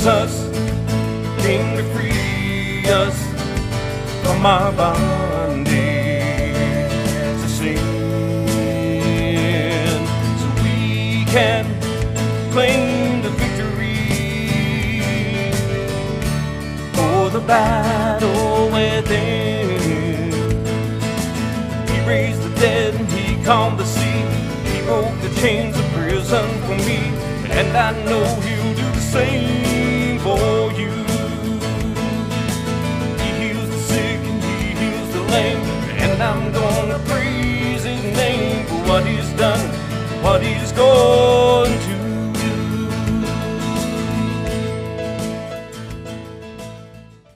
Jesus came to free us from our bondage to sin, so we can claim the victory for the battle within. He raised the dead and he calmed the sea. He broke the chains of prison for me, and I know he'll do the same for you. He heals the sick and he heals the lame, and I'm